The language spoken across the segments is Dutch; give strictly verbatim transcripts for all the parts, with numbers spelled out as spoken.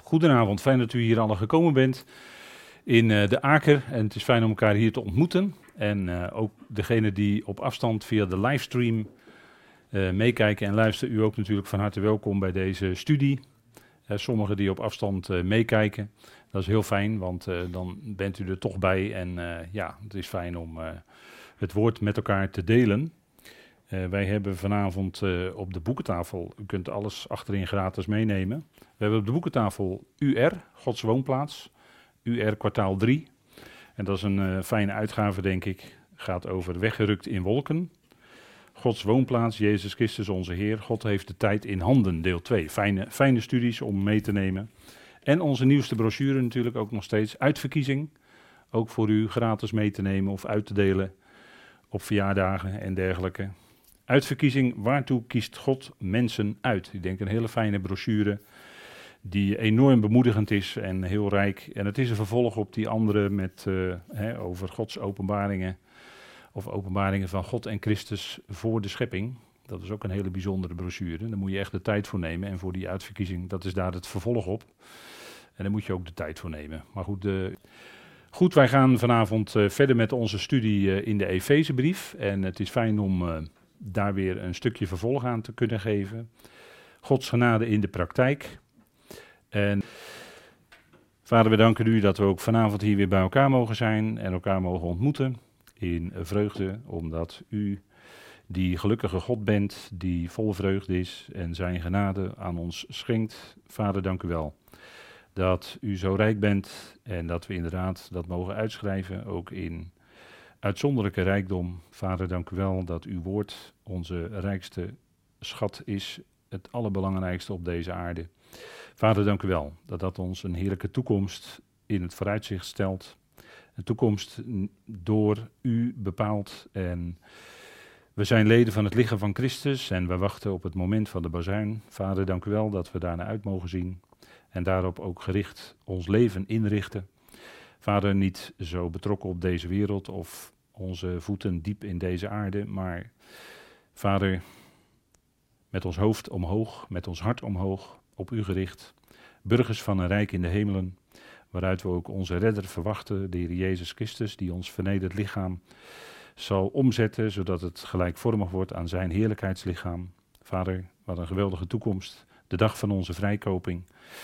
Goedenavond, fijn dat u hier allen gekomen bent in uh, de Aker. En het is fijn om elkaar hier te ontmoeten. En uh, ook degenen die op afstand via de livestream uh, meekijken en luisteren, u ook natuurlijk van harte welkom bij deze studie. Uh, sommigen die op afstand uh, meekijken, dat is heel fijn, want uh, dan bent u er toch bij. En uh, ja, het is fijn om uh, het woord met elkaar te delen. Uh, wij hebben vanavond uh, op de boekentafel, u kunt alles achterin gratis meenemen. We hebben op de boekentafel U R, Gods woonplaats, U R kwartaal drie. En dat is een uh, fijne uitgave, denk ik. Gaat over weggerukt in wolken. Gods woonplaats, Jezus Christus onze Heer. God heeft de tijd in handen, deel twee. Fijne, fijne studies om mee te nemen. En onze nieuwste brochure natuurlijk ook nog steeds. Uitverkiezing, ook voor u gratis mee te nemen of uit te delen op verjaardagen en dergelijke. Uitverkiezing, waartoe kiest God mensen uit? Ik denk een hele fijne brochure die enorm bemoedigend is en heel rijk. En het is een vervolg op die andere met, uh, hè, over Gods openbaringen of openbaringen van God en Christus voor de schepping. Dat is ook een hele bijzondere brochure. Daar moet je echt de tijd voor nemen. En voor die uitverkiezing, dat is daar het vervolg op. En daar moet je ook de tijd voor nemen. Maar goed, uh, goed wij gaan vanavond uh, verder met onze studie uh, in de Efezebrief. En het is fijn om Uh, daar weer een stukje vervolg aan te kunnen geven. Gods genade in de praktijk. En Vader, we danken u dat we ook vanavond hier weer bij elkaar mogen zijn en elkaar mogen ontmoeten in vreugde, omdat u die gelukkige God bent, die vol vreugde is en zijn genade aan ons schenkt. Vader, dank u wel dat u zo rijk bent en dat we inderdaad dat mogen uitschrijven, ook in uitzonderlijke rijkdom. Vader, dank u wel dat uw woord onze rijkste schat is, het allerbelangrijkste op deze aarde. Vader, dank u wel dat dat ons een heerlijke toekomst in het vooruitzicht stelt. Een toekomst door u bepaald. En we zijn leden van het lichaam van Christus en we wachten op het moment van de bazuin. Vader, dank u wel dat we daarnaar uit mogen zien en daarop ook gericht ons leven inrichten. Vader, niet zo betrokken op deze wereld of onze voeten diep in deze aarde, maar Vader, met ons hoofd omhoog, met ons hart omhoog, op u gericht, burgers van een rijk in de hemelen, waaruit we ook onze redder verwachten, de Heer Jezus Christus, die ons vernederd lichaam zal omzetten, zodat het gelijkvormig wordt aan zijn heerlijkheidslichaam. Vader, wat een geweldige toekomst, de dag van onze vrijkoping,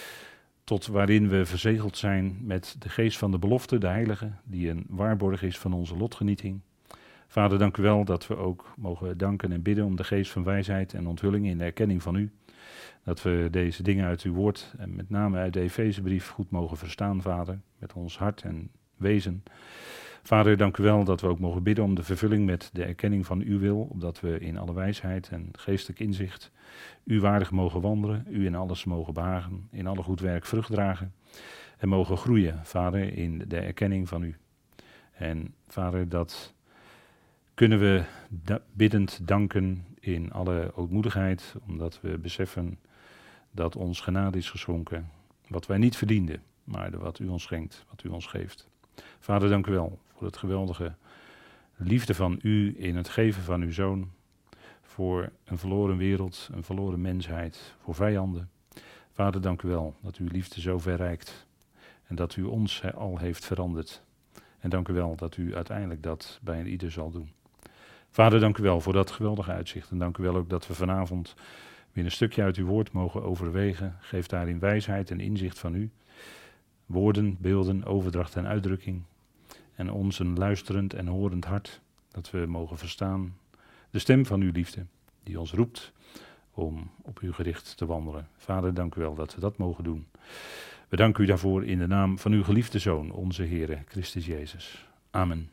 tot waarin we verzegeld zijn met de geest van de belofte, de heilige, die een waarborg is van onze lotgenieting. Vader, dank u wel dat we ook mogen danken en bidden om de geest van wijsheid en onthulling in de erkenning van u. Dat we deze dingen uit uw woord en met name uit de Efezebrief goed mogen verstaan, Vader, met ons hart en wezen. Vader, dank u wel dat we ook mogen bidden om de vervulling met de erkenning van uw wil, opdat we in alle wijsheid en geestelijk inzicht u waardig mogen wandelen, u in alles mogen behagen, in alle goed werk vrucht dragen en mogen groeien, Vader, in de erkenning van u. En Vader, dat kunnen we da- biddend danken in alle ootmoedigheid, omdat we beseffen dat ons genade is geschonken, wat wij niet verdienden, maar wat u ons schenkt, wat u ons geeft. Vader, dank u wel voor het geweldige liefde van u in het geven van uw zoon, voor een verloren wereld, een verloren mensheid, voor vijanden. Vader, dank u wel dat uw liefde zo ver reikt en dat u ons al heeft veranderd. En dank u wel dat u uiteindelijk dat bij een ieder zal doen. Vader, dank u wel voor dat geweldige uitzicht en dank u wel ook dat we vanavond weer een stukje uit uw woord mogen overwegen. Geef daarin wijsheid en inzicht van u. Woorden, beelden, overdracht en uitdrukking. En ons een luisterend en horend hart, dat we mogen verstaan de stem van uw liefde, die ons roept om op u gericht te wandelen. Vader, dank u wel dat we dat mogen doen. We danken u daarvoor in de naam van uw geliefde Zoon, onze Heere Christus Jezus. Amen.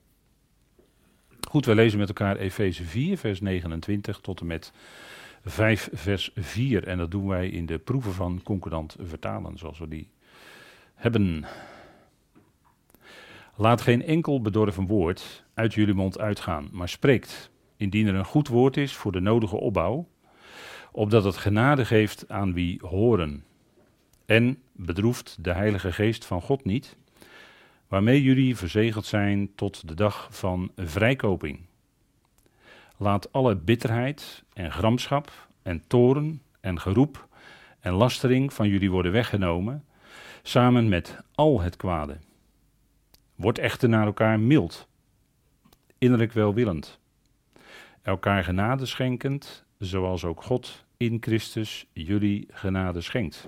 Goed, wij lezen met elkaar Efeze vier, vers negenentwintig tot en met vijf, vers vier. En dat doen wij in de proeven van concordant vertalen, zoals we die hebben. Laat geen enkel bedorven woord uit jullie mond uitgaan, maar spreekt, indien er een goed woord is voor de nodige opbouw, opdat het genade geeft aan wie horen. En bedroeft de Heilige Geest van God niet, waarmee jullie verzegeld zijn tot de dag van vrijkoping. Laat alle bitterheid en gramschap en toorn en geroep en lastering van jullie worden weggenomen, samen met al het kwade. Word echter naar elkaar mild, innerlijk welwillend, elkaar genade schenkend, zoals ook God in Christus jullie genade schenkt.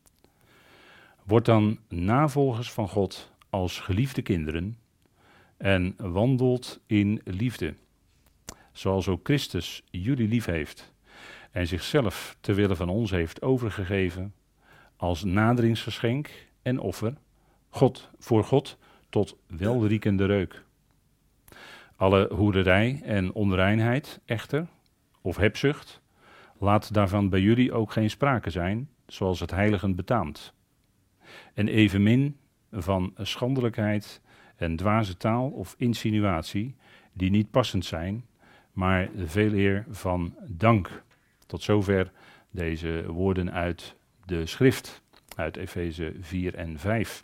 Word dan navolgers van God als geliefde kinderen en wandelt in liefde, zoals ook Christus jullie lief heeft en zichzelf ter wille van ons heeft overgegeven als naderingsgeschenk en offer, God voor God tot welriekende reuk. Alle hoererij en onreinheid echter, of hebzucht, laat daarvan bij jullie ook geen sprake zijn, zoals het heiligen betaamt. En evenmin van schandelijkheid en dwaze taal of insinuatie, die niet passend zijn, maar veel eer van dank. Tot zover deze woorden uit de schrift, uit Efeze vier en vijf.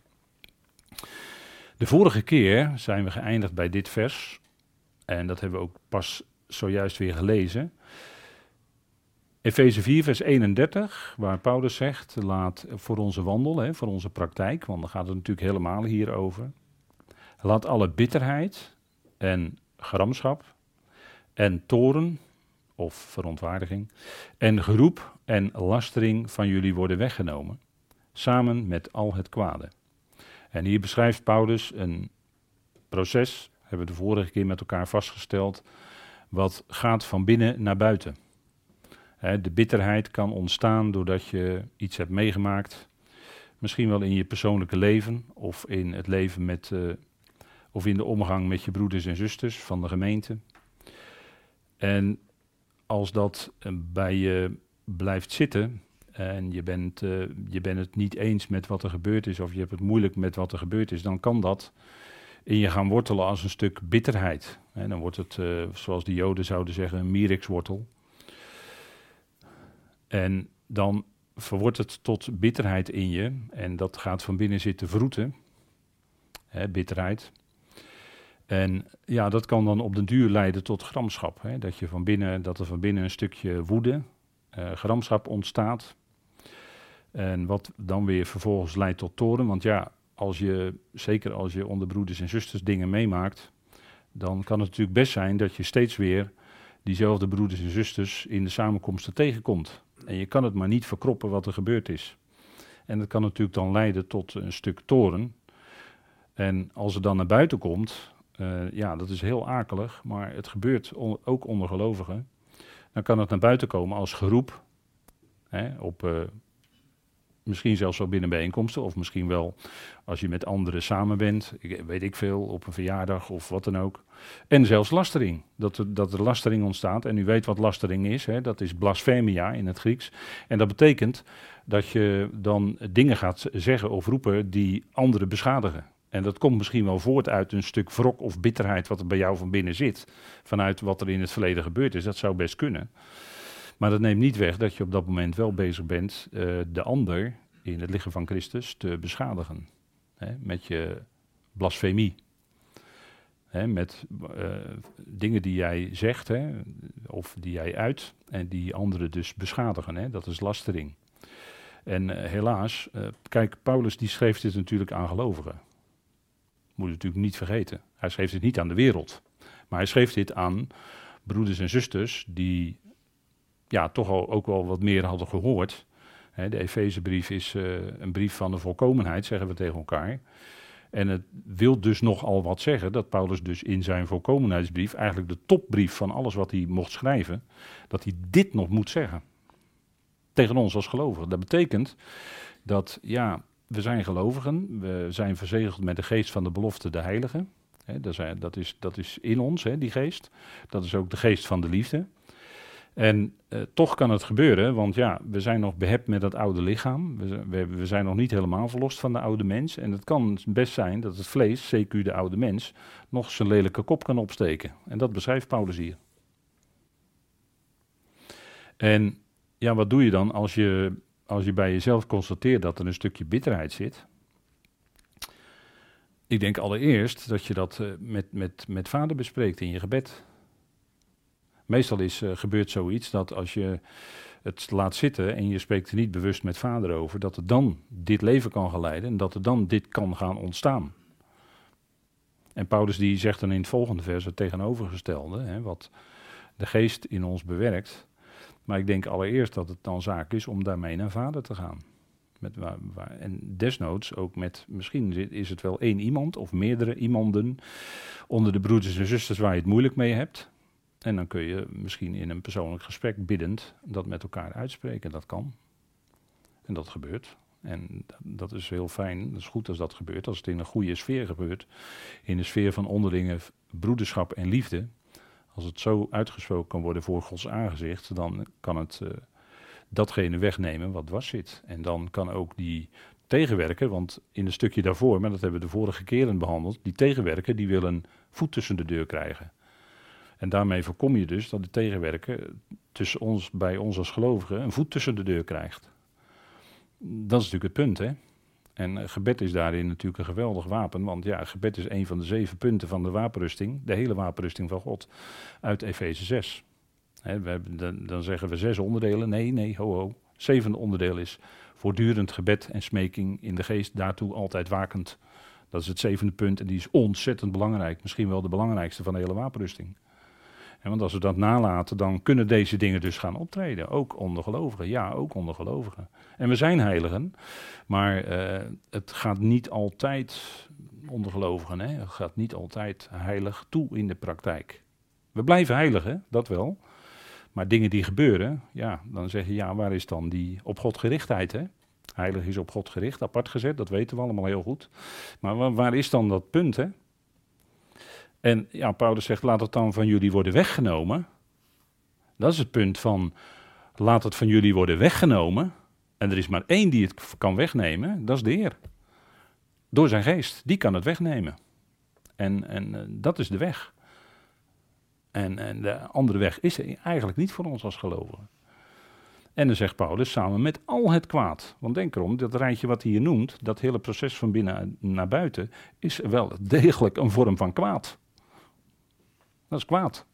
De vorige keer zijn we geëindigd bij dit vers, en dat hebben we ook pas zojuist weer gelezen. Efeze vier vers eenendertig, waar Paulus zegt, laat voor onze wandel, hè, voor onze praktijk, want dan gaat het natuurlijk helemaal hier over. Laat alle bitterheid en gramschap en toorn, of verontwaardiging, en geroep en lastering van jullie worden weggenomen, samen met al het kwade. En hier beschrijft Paulus een proces, hebben we de vorige keer met elkaar vastgesteld, wat gaat van binnen naar buiten. He, de bitterheid kan ontstaan doordat je iets hebt meegemaakt, misschien wel in je persoonlijke leven of in het leven met, uh, of in de omgang met je broeders en zusters van de gemeente. En als dat uh, bij je blijft zitten en je bent, uh, je bent het niet eens met wat er gebeurd is of je hebt het moeilijk met wat er gebeurd is, dan kan dat in je gaan wortelen als een stuk bitterheid. En dan wordt het, uh, zoals de Joden zouden zeggen, een mierikswortel. En dan verwordt het tot bitterheid in je en dat gaat van binnen zitten vroeten, hè, bitterheid. En ja, dat kan dan op den duur leiden tot gramschap, hè, dat, je van binnen, dat er van binnen een stukje woede, uh, gramschap ontstaat. En wat dan weer vervolgens leidt tot toorn, want ja, als je, zeker als je onder broeders en zusters dingen meemaakt, dan kan het natuurlijk best zijn dat je steeds weer diezelfde broeders en zusters in de samenkomsten tegenkomt. En je kan het maar niet verkroppen wat er gebeurd is. En dat kan natuurlijk dan leiden tot een stuk toorn. En als het dan naar buiten komt, uh, ja, dat is heel akelig, maar het gebeurt on- ook onder gelovigen. Dan kan het naar buiten komen als geroep, hè, op, uh, misschien zelfs wel binnen bijeenkomsten, of misschien wel als je met anderen samen bent, ik, weet ik veel, op een verjaardag of wat dan ook. En zelfs lastering, dat er, dat er lastering ontstaat. En u weet wat lastering is, hè? Dat is blasphemia in het Grieks. En dat betekent dat je dan dingen gaat zeggen of roepen die anderen beschadigen. En dat komt misschien wel voort uit een stuk wrok of bitterheid wat er bij jou van binnen zit. Vanuit wat er in het verleden gebeurd is, dat zou best kunnen. Maar dat neemt niet weg dat je op dat moment wel bezig bent uh, de ander in het lichaam van Christus te beschadigen. Hè, met je blasfemie. Hè, met uh, dingen die jij zegt, hè, of die jij uit en die anderen dus beschadigen. Hè, dat is lastering. En uh, helaas, uh, kijk, Paulus die schreef dit natuurlijk aan gelovigen. Moet je natuurlijk niet vergeten. Hij schreef dit niet aan de wereld. Maar hij schreef dit aan broeders en zusters die ja, toch al ook wel wat meer hadden gehoord. He, de Efezebrief is uh, een brief van de volkomenheid, zeggen we tegen elkaar. En het wil dus nogal wat zeggen dat Paulus dus in zijn volkomenheidsbrief, eigenlijk de topbrief van alles wat hij mocht schrijven, dat hij dit nog moet zeggen. Tegen ons als gelovigen. Dat betekent dat, ja, we zijn gelovigen, we zijn verzegeld met de geest van de belofte, de heilige. He, dat, is, dat, is, dat is in ons, he, die geest. Dat is ook de geest van de liefde. En uh, toch kan het gebeuren, want ja, we zijn nog behept met dat oude lichaam. We, we, we zijn nog niet helemaal verlost van de oude mens. En het kan best zijn dat het vlees, C Q de oude mens, nog zijn lelijke kop kan opsteken. En dat beschrijft Paulus hier. En ja, wat doe je dan als je, als je bij jezelf constateert dat er een stukje bitterheid zit? Ik denk allereerst dat je dat uh, met, met, met vader bespreekt in je gebed. Meestal is, uh, gebeurt zoiets dat als je het laat zitten en je spreekt er niet bewust met vader over, dat er dan dit leven kan gaan leiden en dat er dan dit kan gaan ontstaan. En Paulus die zegt dan in het volgende vers het tegenovergestelde, hè, wat de geest in ons bewerkt. Maar ik denk allereerst dat het dan zaak is om daarmee naar vader te gaan. Met waar, waar, en desnoods ook met, misschien is het wel één iemand of meerdere iemanden onder de broeders en zusters waar je het moeilijk mee hebt. En dan kun je misschien in een persoonlijk gesprek biddend dat met elkaar uitspreken. Dat kan. En dat gebeurt. En dat is heel fijn, dat is goed als dat gebeurt, als het in een goede sfeer gebeurt. In de sfeer van onderlinge broederschap en liefde. Als het zo uitgesproken kan worden voor Gods aangezicht, dan kan het uh, datgene wegnemen wat dwars zit. En dan kan ook die tegenwerker, want in een stukje daarvoor, maar dat hebben we de vorige keren behandeld, die tegenwerker die wil een voet tussen de deur krijgen. En daarmee voorkom je dus dat de tegenwerker tussen ons, bij ons als gelovigen een voet tussen de deur krijgt. Dat is natuurlijk het punt, hè. En uh, gebed is daarin natuurlijk een geweldig wapen, want ja, gebed is een van de zeven punten van de wapenrusting, de hele wapenrusting van God, uit Efeze zes. Hè, we hebben, dan, dan zeggen we zes onderdelen, nee, nee, ho, ho. Zevende onderdeel is voortdurend gebed en smeking in de geest, daartoe altijd wakend. Dat is het zevende punt en die is ontzettend belangrijk, misschien wel de belangrijkste van de hele wapenrusting. En want als we dat nalaten, dan kunnen deze dingen dus gaan optreden. Ook onder gelovigen. Ja, ook onder gelovigen. En we zijn heiligen, maar uh, het gaat niet altijd onder gelovigen. Hè? Het gaat niet altijd heilig toe in de praktijk. We blijven heilig, hè? Dat wel. Maar dingen die gebeuren, ja, dan zeg je, ja, waar is dan die op God gerichtheid, hè? Heilig is op God gericht, apart gezet, dat weten we allemaal heel goed. Maar waar, waar is dan dat punt, hè? En ja, Paulus zegt, laat het dan van jullie worden weggenomen. Dat is het punt van, laat het van jullie worden weggenomen. En er is maar één die het kan wegnemen, dat is de Heer. Door zijn geest, die kan het wegnemen. En, en uh, dat is de weg. En, en de andere weg is er eigenlijk niet voor ons als gelovigen. En dan zegt Paulus, samen met al het kwaad. Want denk erom, dat rijtje wat hij hier noemt, dat hele proces van binnen naar buiten, is wel degelijk een vorm van kwaad. Dat is kwaad.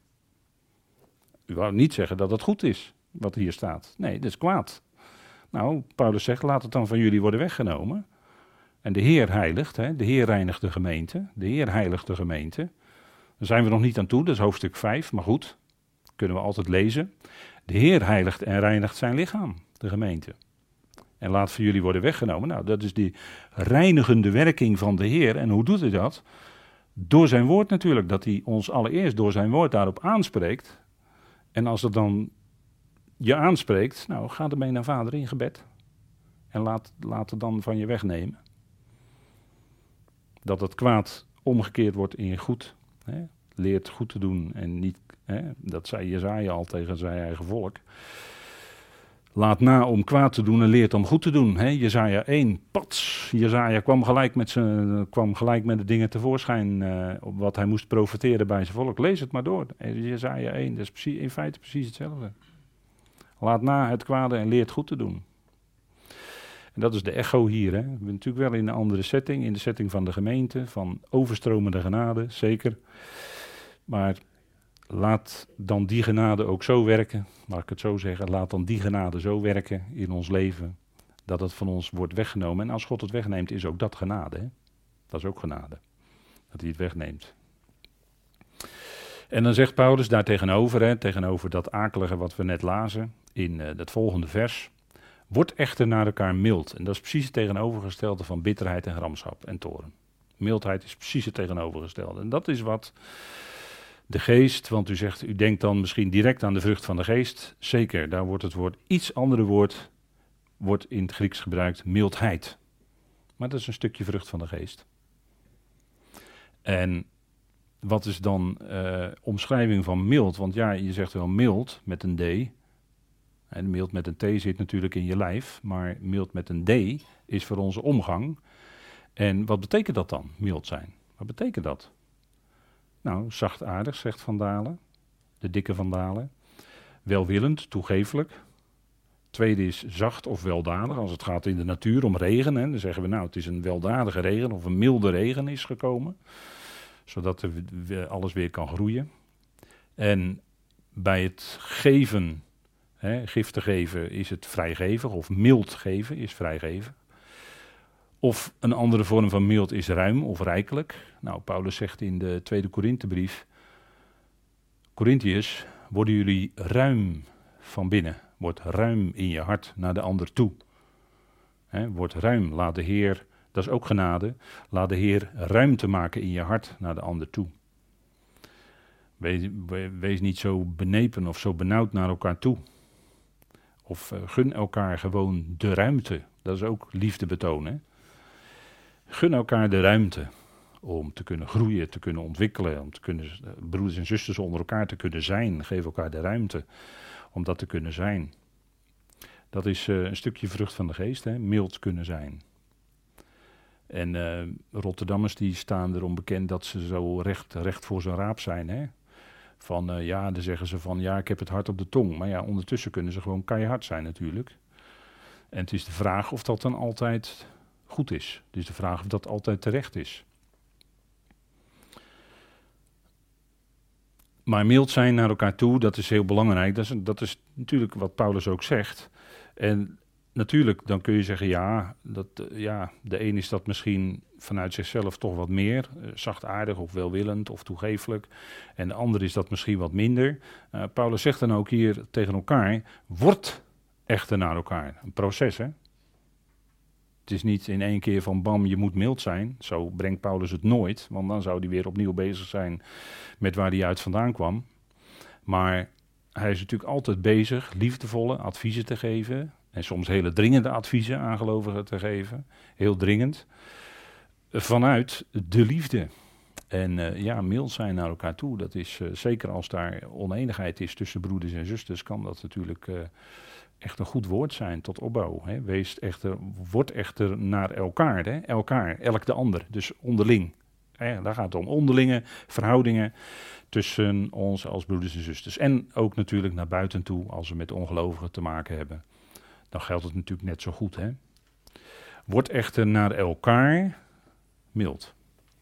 U wou niet zeggen dat het goed is, wat hier staat. Nee, dat is kwaad. Nou, Paulus zegt, laat het dan van jullie worden weggenomen. En de Heer heiligt, hè, de Heer reinigt de gemeente. De Heer heiligt de gemeente. Daar zijn we nog niet aan toe, dat is hoofdstuk vijf, maar goed, kunnen we altijd lezen. De Heer heiligt en reinigt zijn lichaam, de gemeente. En laat van jullie worden weggenomen. Nou, dat is die reinigende werking van de Heer. En hoe doet hij dat? Door zijn woord natuurlijk, dat hij ons allereerst door zijn woord daarop aanspreekt. En als het dan je aanspreekt, nou, ga ermee naar vader in gebed. En laat, laat het dan van je wegnemen. Dat het kwaad omgekeerd wordt in goed. Hè? Leert goed te doen en niet, hè? Dat zei Jesaja al tegen zijn eigen volk. Laat na om kwaad te doen en leert om goed te doen. Hè? Jesaja één, pats. Jesaja kwam gelijk met, zijn, kwam gelijk met de dingen tevoorschijn, uh, op wat hij moest profeteren bij zijn volk. Lees het maar door. Jesaja één, dat is precies, in feite precies hetzelfde. Laat na het kwade en leert goed te doen. En dat is de echo hier. Hè? We zijn natuurlijk wel in een andere setting, in de setting van de gemeente, van overstromende genade, zeker. Maar laat dan die genade ook zo werken, laat ik het zo zeggen, laat dan die genade zo werken in ons leven, dat het van ons wordt weggenomen. En als God het wegneemt, is ook dat genade. Hè? Dat is ook genade, dat hij het wegneemt. En dan zegt Paulus daar tegenover, hè, tegenover dat akelige wat we net lazen, in uh, het volgende vers, wordt echter naar elkaar mild. En dat is precies het tegenovergestelde van bitterheid en gramschap en toorn. Mildheid is precies het tegenovergestelde. En dat is wat de geest, want u zegt, u denkt dan misschien direct aan de vrucht van de geest. Zeker, daar wordt het woord, iets andere woord, wordt in het Grieks gebruikt, mildheid. Maar dat is een stukje vrucht van de geest. En wat is dan uh, omschrijving van mild? Want ja, je zegt wel mild met een D. En mild met een T zit natuurlijk in je lijf, maar mild met een D is voor onze omgang. En wat betekent dat dan, mild zijn? Wat betekent dat? Nou, zachtaardig, zegt Van Dalen, de dikke Van Dalen. Welwillend, toegeeflijk. Tweede is zacht of weldadig, als het gaat in de natuur om regen. Hè, dan zeggen we nou, het is een weldadige regen of een milde regen is gekomen. Zodat er alles weer kan groeien. En bij het geven, Hè, giftig geven is het vrijgeven, of mild geven is vrijgeven. Of een andere vorm van mild is ruim of rijkelijk. Nou, Paulus zegt in de tweede Korinthebrief, Korintiërs, worden jullie ruim van binnen. Word ruim in je hart naar de ander toe. He, word ruim, laat de Heer, dat is ook genade, laat de Heer ruimte maken in je hart naar de ander toe. Wees, wees niet zo benepen of zo benauwd naar elkaar toe. Of uh, gun elkaar gewoon de ruimte, dat is ook liefde betonen. Hè? Gun elkaar de ruimte om te kunnen groeien, te kunnen ontwikkelen, om te kunnen, uh, broeders en zusters onder elkaar te kunnen zijn. Geef elkaar de ruimte om dat te kunnen zijn. Dat is uh, een stukje vrucht van de geest, hè? Mild kunnen zijn. En uh, Rotterdammers die staan erom bekend dat ze zo recht, recht voor zijn raap zijn. Hè? Van uh, ja, dan zeggen ze van ja, ik heb het hart op de tong. Maar ja, ondertussen kunnen ze gewoon keihard zijn natuurlijk. En het is de vraag of dat dan altijd goed is. Het is de vraag of dat altijd terecht is. Maar mild zijn naar elkaar toe, dat is heel belangrijk. Dat is, dat is natuurlijk wat Paulus ook zegt. En natuurlijk, dan kun je zeggen, ja, dat, uh, ja, de een is dat misschien vanuit zichzelf toch wat meer, uh, zachtaardig of welwillend of toegeeflijk. En de ander is dat misschien wat minder. Uh, Paulus zegt dan ook hier tegen elkaar, word echter naar elkaar. Een proces, hè. Het is niet in één keer van bam, je moet mild zijn. Zo brengt Paulus het nooit, want dan zou hij weer opnieuw bezig zijn met waar hij uit vandaan kwam. Maar hij is natuurlijk altijd bezig liefdevolle adviezen te geven. En soms hele dringende adviezen aan gelovigen te geven. Heel dringend. Vanuit de liefde. En uh, ja, mild zijn naar elkaar toe. Dat is uh, zeker als daar oneenigheid is tussen broeders en zusters, kan dat natuurlijk uh, echt een goed woord zijn tot opbouw. Hè. Wees echter, word echter naar elkaar. Hè. Elkaar, elk de ander. Dus onderling. Hè. Daar gaat het om onderlinge verhoudingen tussen ons als broeders en zusters. En ook natuurlijk naar buiten toe als we met ongelovigen te maken hebben. Dan geldt het natuurlijk net zo goed. Hè. Word echter naar elkaar mild.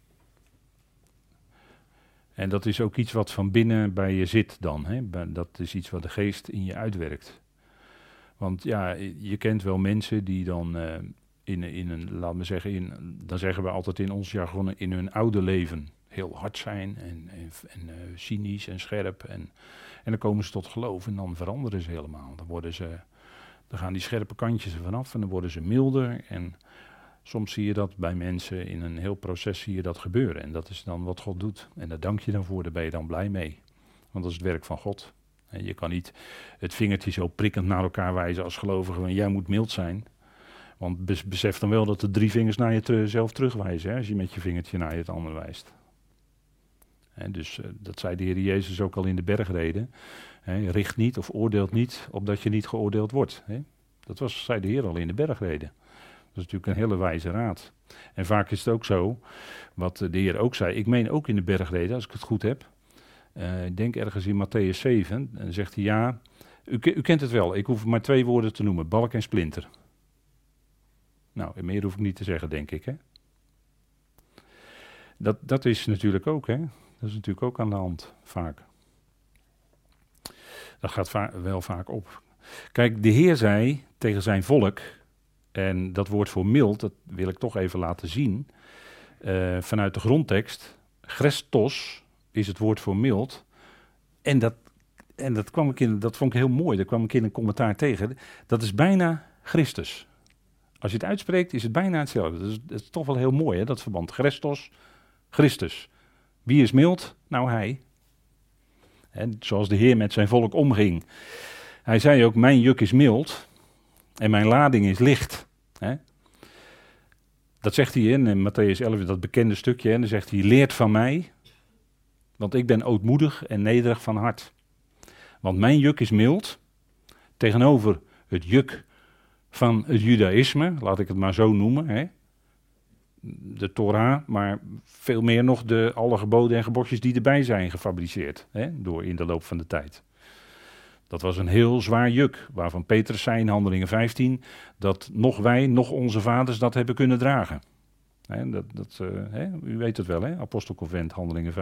En dat is ook iets wat van binnen bij je zit dan. Hè. Dat is iets wat de geest in je uitwerkt. Want ja, je kent wel mensen die dan uh, in, in een, laat me zeggen, in, dan zeggen we altijd in ons jargon, in hun oude leven heel hard zijn en, en, en uh, cynisch en scherp. En, en dan komen ze tot geloof en dan veranderen ze helemaal. Dan worden ze... Dan gaan die scherpe kantjes er vanaf en dan worden ze milder. En soms zie je dat bij mensen in een heel proces zie je dat gebeuren. En dat is dan wat God doet. En daar dank je dan voor, daar ben je dan blij mee. Want dat is het werk van God. En je kan niet het vingertje zo prikkend naar elkaar wijzen als gelovige. En jij moet mild zijn. Want besef dan wel dat de drie vingers naar jezelf terugwijzen. Hè, als je met je vingertje naar het ander wijst. En dus uh, dat zei de Heer Jezus ook al in de bergreden. He, richt niet of oordeelt niet, opdat je niet geoordeeld wordt. He. Dat was, zei de Heer al in de bergreden. Dat is natuurlijk een hele wijze raad. En vaak is het ook zo, wat de Heer ook zei. Ik meen ook in de bergreden, als ik het goed heb. Uh, ik denk ergens in Matthäus zeven. En dan zegt hij, ja, u, u kent het wel. Ik hoef maar twee woorden te noemen. Balk en splinter. Nou, en meer hoef ik niet te zeggen, denk ik. Hè? Dat, dat is natuurlijk ook, hè. Dat is natuurlijk ook aan de hand, vaak. Dat gaat va- wel vaak op. Kijk, de Heer zei tegen zijn volk, en dat woord voor mild, dat wil ik toch even laten zien, uh, vanuit de grondtekst, Chrestos is het woord voor mild, en dat, en dat, kwam ik in, dat vond ik heel mooi, daar kwam ik in een commentaar tegen, dat is bijna Christus. Als je het uitspreekt, is het bijna hetzelfde. Dat is, dat is toch wel heel mooi, hè, dat verband. Chrestos, Christus. Wie is mild? Nou, hij. En zoals de Heer met zijn volk omging. Hij zei ook, mijn juk is mild en mijn lading is licht. He? Dat zegt hij in, in Matthäus elf, dat bekende stukje. En dan zegt hij, leert van mij, want ik ben ootmoedig en nederig van hart. Want mijn juk is mild, tegenover het juk van het judaïsme, laat ik het maar zo noemen, hè. De Torah, maar veel meer nog de alle geboden en gebodjes die erbij zijn gefabriceerd, hè, door in de loop van de tijd. Dat was een heel zwaar juk, waarvan Petrus zei in Handelingen vijftien, dat nog wij, nog onze vaders dat hebben kunnen dragen. Hè, dat, dat, uh, hè, u weet het wel, hè, Apostelconvent, Handelingen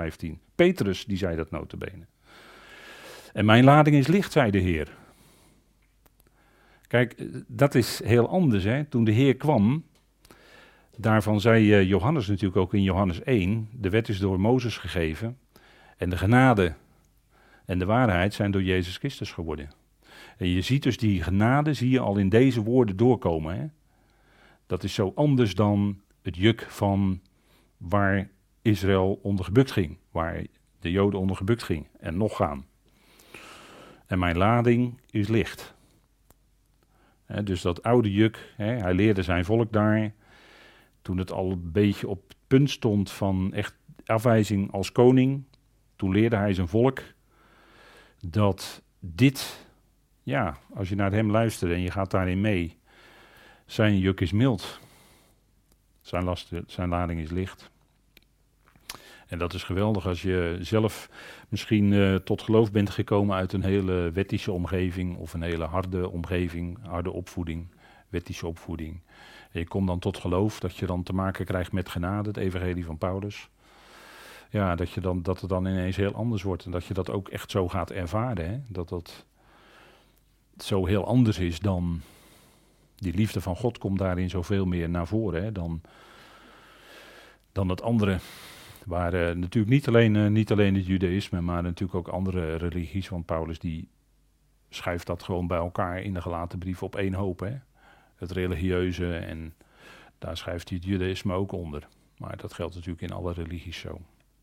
Kijk, dat is heel anders. Hè? Toen de Heer kwam, daarvan zei uh, Johannes natuurlijk ook in Johannes één, de wet is door Mozes gegeven en de genade en de waarheid zijn door Jezus Christus geworden. En je ziet dus die genade, zie je al in deze woorden doorkomen. Hè? Dat is zo anders dan het juk van waar Israël onder gebukt ging, waar de Joden onder gebukt ging en nog gaan. En mijn lading is licht. He, dus dat oude juk, he, hij leerde zijn volk daar, toen het al een beetje op het punt stond van echt afwijzing als koning, toen leerde hij zijn volk dat dit, ja, als je naar hem luistert en je gaat daarin mee, zijn juk is mild, zijn, last, zijn lading is licht. En dat is geweldig als je zelf misschien uh, tot geloof bent gekomen uit een hele wettische omgeving of een hele harde omgeving, harde opvoeding, wettische opvoeding. En je komt dan tot geloof dat je dan te maken krijgt met genade, het evangelie van Paulus. Ja, dat, je dan, dat het dan ineens heel anders wordt en dat je dat ook echt zo gaat ervaren. Hè? Dat dat zo heel anders is dan, die liefde van God komt daarin zoveel meer naar voren hè? Dan, dan het andere. Waar uh, natuurlijk niet alleen, uh, niet alleen het judaïsme, maar natuurlijk ook andere religies. Want Paulus die schuift dat gewoon bij elkaar in de Galatenbrief op één hoop. Hè? Het religieuze en daar schuift hij het judaïsme ook onder. Maar dat geldt natuurlijk in alle religies zo.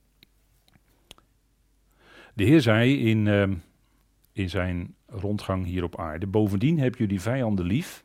De Heer zei in, uh, in zijn rondgang hier op aarde, bovendien heb jullie vijanden lief.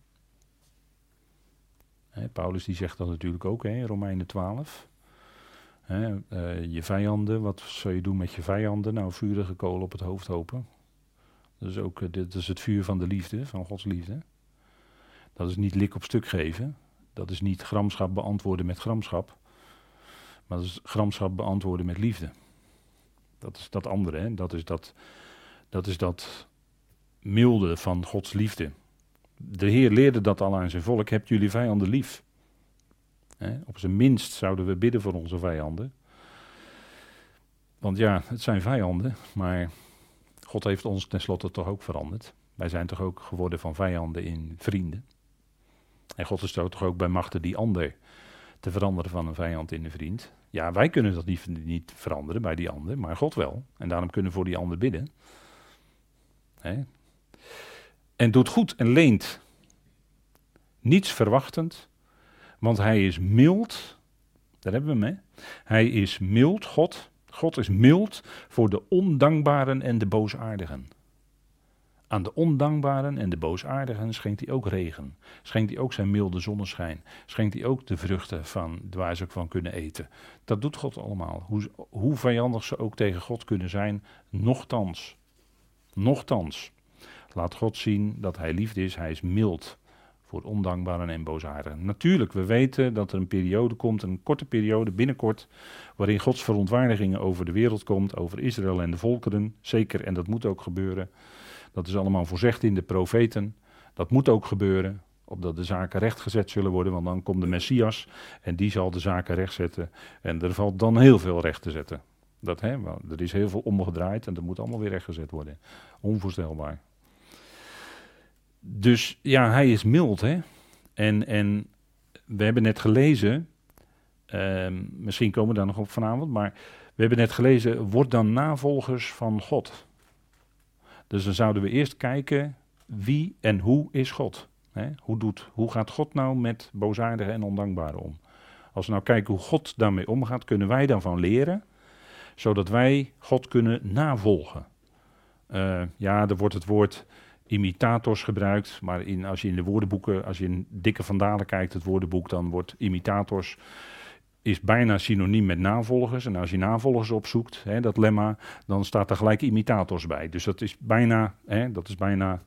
Hè, Paulus die zegt dat natuurlijk ook hè, in Romeinen twaalf. He, uh, je vijanden, wat zou je doen met je vijanden? Nou, vurige kolen op het hoofd hopen. Dat is ook uh, dit is het vuur van de liefde, van Gods liefde. Dat is niet lik op stuk geven. Dat is niet gramschap beantwoorden met gramschap. Maar dat is gramschap beantwoorden met liefde. Dat is dat andere, hè? Dat is dat, dat is dat milde van Gods liefde. De Heer leerde dat al aan zijn volk. Hebt jullie vijanden lief? He, op zijn minst zouden we bidden voor onze vijanden. Want ja, het zijn vijanden, maar God heeft ons tenslotte toch ook veranderd. Wij zijn toch ook geworden van vijanden in vrienden. En God is toch ook bij machten die ander te veranderen van een vijand in een vriend. Ja, wij kunnen dat niet, niet veranderen bij die ander, maar God wel. En daarom kunnen we voor die ander bidden. He. En doet goed en leent. Niets verwachtend. Want hij is mild, daar hebben we hem, hè? Hij is mild, God. God is mild voor de ondankbaren en de boosaardigen. Aan de ondankbaren en de boosaardigen schenkt hij ook regen. Schenkt hij ook zijn milde zonneschijn. Schenkt hij ook de vruchten van, waar ze ook van kunnen eten. Dat doet God allemaal. Hoe, hoe vijandig ze ook tegen God kunnen zijn, nochtans. Nochtans. Laat God zien dat hij liefde is, hij is mild. Voor ondankbaren en boosaardigen. Natuurlijk, we weten dat er een periode komt, een korte periode, binnenkort, waarin Gods verontwaardigingen over de wereld komt, over Israël en de volkeren. Zeker, en dat moet ook gebeuren. Dat is allemaal voorzegd in de profeten. Dat moet ook gebeuren, opdat de zaken rechtgezet zullen worden, want dan komt de Messias en die zal de zaken rechtzetten. En er valt dan heel veel recht te zetten. Dat, hè, er is heel veel omgedraaid en dat moet allemaal weer rechtgezet worden. Onvoorstelbaar. Dus ja, hij is mild, hè. En, en we hebben net gelezen, uh, misschien komen we daar nog op vanavond, maar we hebben net gelezen, word dan navolgers van God. Dus dan zouden we eerst kijken, wie en hoe is God? Hè? Hoe, doet, hoe gaat God nou met boosaardigen en ondankbaren om? Als we nou kijken hoe God daarmee omgaat, kunnen wij daarvan leren, zodat wij God kunnen navolgen. Uh, ja, er wordt het woord imitators gebruikt, maar in, als je in de woordenboeken, als je in Dikke Van Dalen kijkt, het woordenboek, dan wordt imitators is bijna synoniem met navolgers. En als je navolgers opzoekt, hè, dat lemma, dan staat er gelijk imitators bij. Dus dat is bijna, hè, dat is bijna,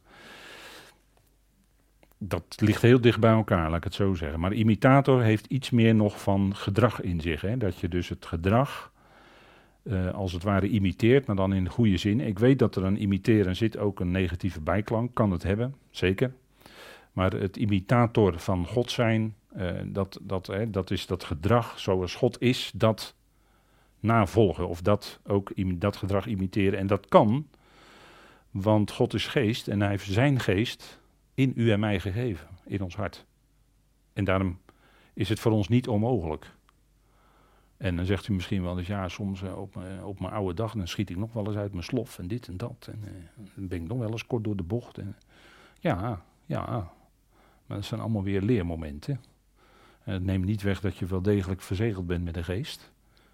dat ligt heel dicht bij elkaar, laat ik het zo zeggen. Maar imitator heeft iets meer nog van gedrag in zich, hè, dat je dus het gedrag Uh, als het ware imiteert, maar dan in de goede zin. Ik weet dat er aan imiteren zit ook een negatieve bijklank, kan het hebben, zeker. Maar het imitator van God zijn, uh, dat, dat, hè, dat is dat gedrag zoals God is, dat navolgen. Of dat ook dat gedrag imiteren. En dat kan, want God is geest en hij heeft zijn geest in u en mij gegeven, in ons hart. En daarom is het voor ons niet onmogelijk. En dan zegt u misschien wel eens, ja, soms uh, op, uh, op mijn oude dag, dan schiet ik nog wel eens uit mijn slof en dit en dat. En uh, dan ben ik nog wel eens kort door de bocht. En, ja, ja, maar dat zijn allemaal weer leermomenten. En het neemt niet weg dat je wel degelijk verzegeld bent met de geest.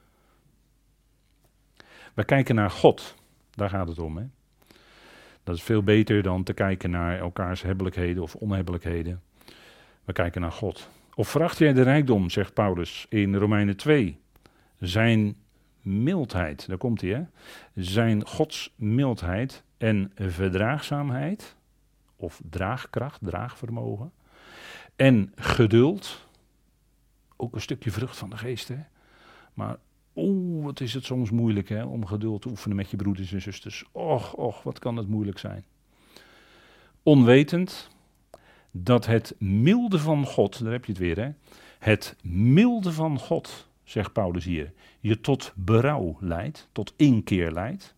We kijken naar God, daar gaat het om. Hè? Dat is veel beter dan te kijken naar elkaars hebbelijkheden of onhebbelijkheden. We kijken naar God. Of veracht jij de rijkdom, zegt Paulus in Romeinen twee. Zijn mildheid, daar komt hij hè. Zijn Gods mildheid en verdraagzaamheid, of draagkracht, draagvermogen. En geduld, ook een stukje vrucht van de geest hè. Maar oeh, wat is het soms moeilijk hè, om geduld te oefenen met je broeders en zusters. Och, och, wat kan het moeilijk zijn. Onwetend dat het milde van God, daar heb je het weer hè. Het milde van God, zegt Paulus hier, je tot berouw leidt, tot inkeer leidt.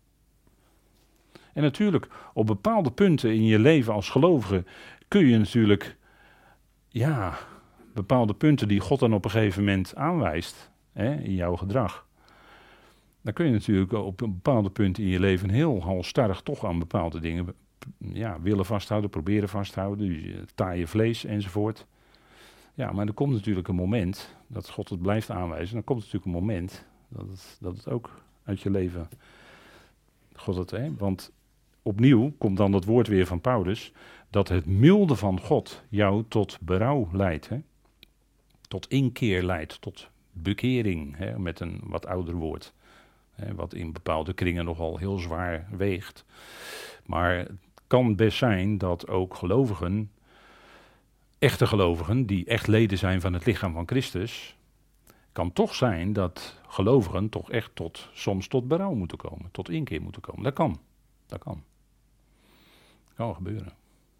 En natuurlijk, op bepaalde punten in je leven als gelovige kun je natuurlijk, ja, bepaalde punten die God dan op een gegeven moment aanwijst, hè, in jouw gedrag. Dan kun je natuurlijk op een bepaalde punten in je leven heel halstarrig toch aan bepaalde dingen ja, willen vasthouden, proberen vasthouden, taaie vlees enzovoort. Ja, maar er komt natuurlijk een moment dat God het blijft aanwijzen. Dan komt er natuurlijk een moment dat het, dat het ook uit je leven God het, hè? Want opnieuw komt dan dat woord weer van Paulus, dat het milde van God jou tot berouw leidt. Hè? Tot inkeer leidt, tot bekering, hè? Met een wat ouder woord. Hè? Wat in bepaalde kringen nogal heel zwaar weegt. Maar het kan best zijn dat ook gelovigen, echte gelovigen, die echt leden zijn van het lichaam van Christus, kan toch zijn dat gelovigen toch echt tot, soms tot berouw moeten komen, tot inkeer moeten komen. Dat kan, dat kan. Dat kan gebeuren.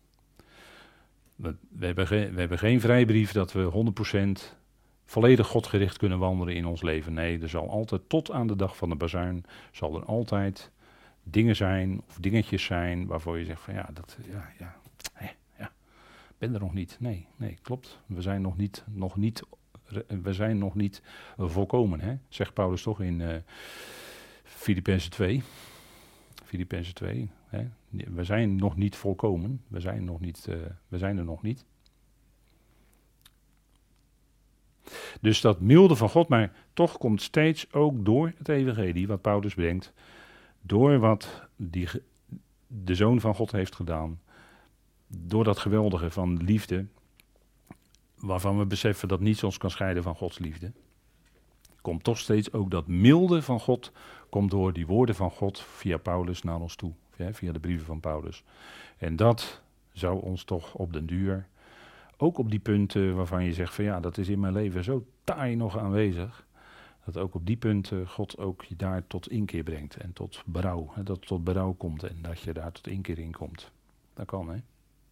We, we, hebben geen, we hebben geen vrijbrief dat we honderd procent volledig godgericht kunnen wandelen in ons leven. Nee, er zal altijd, tot aan de dag van de bazuin, zal er altijd dingen zijn of dingetjes zijn waarvoor je zegt van ja, dat, ja, ja, hè, ja, ben er nog niet. Nee, nee, klopt. We zijn nog niet, nog niet, we zijn nog niet volkomen, hè? Zegt Paulus toch in uh, Filippenzen twee. Filippenzen twee. Hè? We zijn nog niet volkomen. We zijn, nog niet, uh, we zijn er nog niet. Dus dat milde van God, maar toch komt steeds ook door het evangelie wat Paulus brengt, door wat die, de Zoon van God heeft gedaan, door dat geweldige van liefde, waarvan we beseffen dat niets ons kan scheiden van Gods liefde, komt toch steeds ook dat milde van God, komt door die woorden van God via Paulus naar ons toe, via de brieven van Paulus. En dat zou ons toch op den duur, ook op die punten waarvan je zegt van ja, dat is in mijn leven zo taai nog aanwezig, dat ook op die punten God ook je daar tot inkeer brengt en tot berouw, hè, dat het tot berouw komt en dat je daar tot inkeer in komt. Dat kan, hè.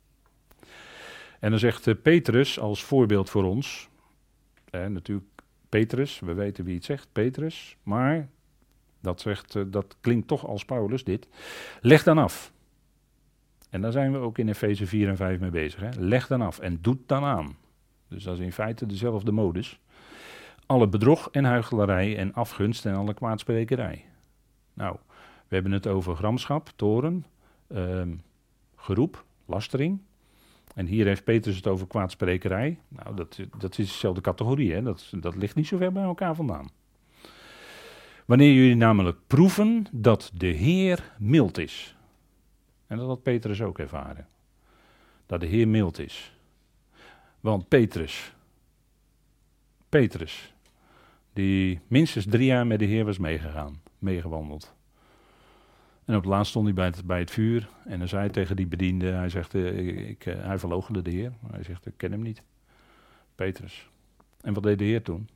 En dan zegt uh, Petrus als voorbeeld voor ons, eh, natuurlijk Petrus, we weten wie het zegt, Petrus, maar dat, zegt, uh, dat klinkt toch als Paulus dit, leg dan af. En daar zijn we ook in Efeze vier en vijf mee bezig. Hè? Leg dan af en doet dan aan. Dus dat is in feite dezelfde modus. Alle bedrog en huichelarij en afgunst en alle kwaadsprekerij. Nou, we hebben het over gramschap, toorn, uh, geroep, lastering. En hier heeft Petrus het over kwaadsprekerij. Nou, dat, dat is dezelfde categorie, hè? Dat, dat ligt niet zo ver bij elkaar vandaan. Wanneer jullie namelijk proeven dat de Heer mild is. En dat had Petrus ook ervaren. Dat de Heer mild is. Want Petrus, Petrus, die minstens drie jaar met de Heer was meegegaan, meegewandeld. En op het laatst stond hij bij het, bij het vuur en hij zei tegen die bediende, hij zegt, uh, ik, uh, hij verloochende de Heer. Hij zegt, ik ken hem niet. Petrus. En wat deed de Heer toen?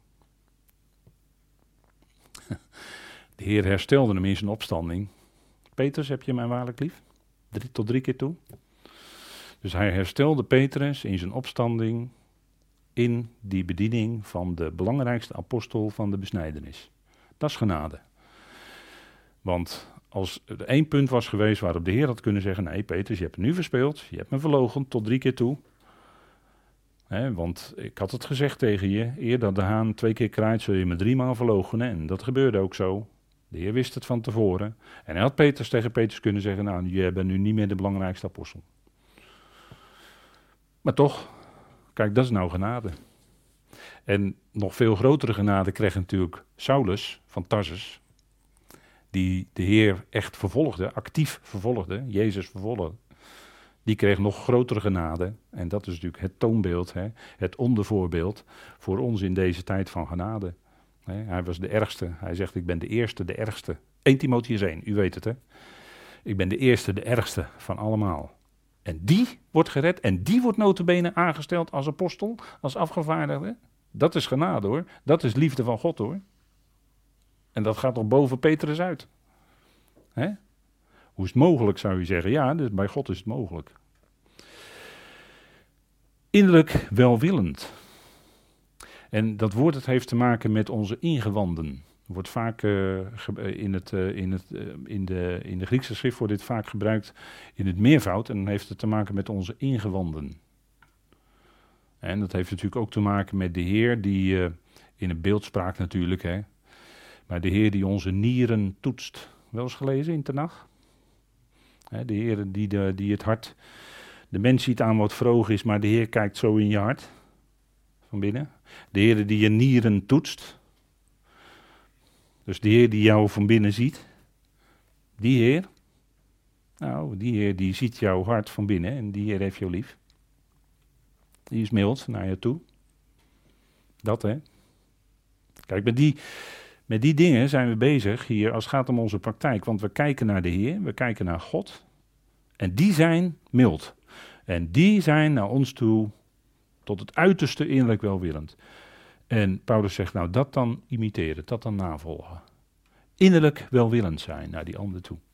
De Heer herstelde hem in zijn opstanding. Petrus, heb je mij waarlijk lief? Drie, tot drie keer toe. Dus hij herstelde Petrus in zijn opstanding in die bediening van de belangrijkste apostel van de besnijdenis. Dat is genade. Want als er één punt was geweest waarop de Heer had kunnen zeggen, nee Petrus, je hebt het nu verspeeld, je hebt me verloochend tot drie keer toe. He, want ik had het gezegd tegen je, eer dat de haan twee keer kraait, zul je me driemaal verloochenen. En dat gebeurde ook zo. De Heer wist het van tevoren. En hij had Petrus tegen Petrus kunnen zeggen, nou, jij bent nu niet meer de belangrijkste apostel. Maar toch, kijk, dat is nou genade. En nog veel grotere genade kreeg natuurlijk Saulus van Tarsus, die de Heer echt vervolgde, actief vervolgde, Jezus vervolgde. Die kreeg nog grotere genade. En dat is natuurlijk het toonbeeld, hè, het ondervoorbeeld voor ons in deze tijd van genade. Hè, hij was de ergste. Hij zegt, ik ben de eerste, de ergste. Eerste Timotheüs één, u weet het hè. Ik ben de eerste, de ergste van allemaal. En die wordt gered en die wordt nota bene aangesteld als apostel, als afgevaardigde. Dat is genade hoor. Dat is liefde van God hoor. En dat gaat nog boven Petrus uit. Hè? Hoe is het mogelijk, zou je zeggen? Ja, dus bij God is het mogelijk. Innerlijk welwillend. En dat woord het heeft te maken met onze ingewanden. Wordt vaak uh, in, het, uh, in, het, uh, in, de, in de Griekse schrift wordt dit vaak gebruikt in het meervoud. En dan heeft het te maken met onze ingewanden. En dat heeft natuurlijk ook te maken met de Heer die, uh, in een beeldspraak natuurlijk, hè, maar de Heer die onze nieren toetst. Wel eens gelezen in Tenach? De Heer die, de, die het hart, de mens ziet aan wat vroeg is, maar de Heer kijkt zo in je hart, van binnen. De Heer die je nieren toetst. Dus de Heer die jou van binnen ziet. Die Heer, nou, die Heer die ziet jouw hart van binnen en die Heer heeft jou lief. Die is mild naar je toe. Dat hè. Kijk, met die... Met die dingen zijn we bezig hier als het gaat om onze praktijk. Want we kijken naar de Heer, we kijken naar God. En die zijn mild. En die zijn naar ons toe tot het uiterste innerlijk welwillend. En Paulus zegt nou dat dan imiteren, dat dan navolgen. Innerlijk welwillend zijn naar die ander toe.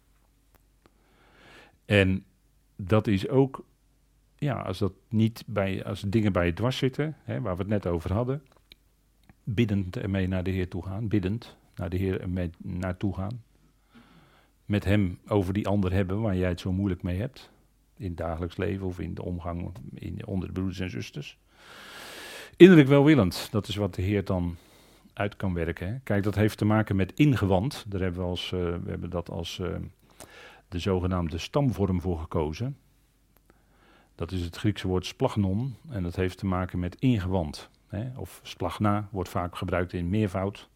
En dat is ook, ja, als dat niet bij, als dingen bij je dwars zitten, hè, waar we het net over hadden. Biddend ermee naar de Heer toe gaan, biddend naar de Heer ermee naartoe gaan. Met hem over die ander hebben waar jij het zo moeilijk mee hebt. In het dagelijks leven of in de omgang in, onder de broeders en zusters. Innerlijk welwillend, dat is wat de Heer dan uit kan werken. Hè. Kijk, dat heeft te maken met ingewand. Daar hebben we, als, uh, we hebben dat als uh, de zogenaamde stamvorm voor gekozen. Dat is het Griekse woord splagnon en dat heeft te maken met ingewand. Hè, of splagna wordt vaak gebruikt in meervoud.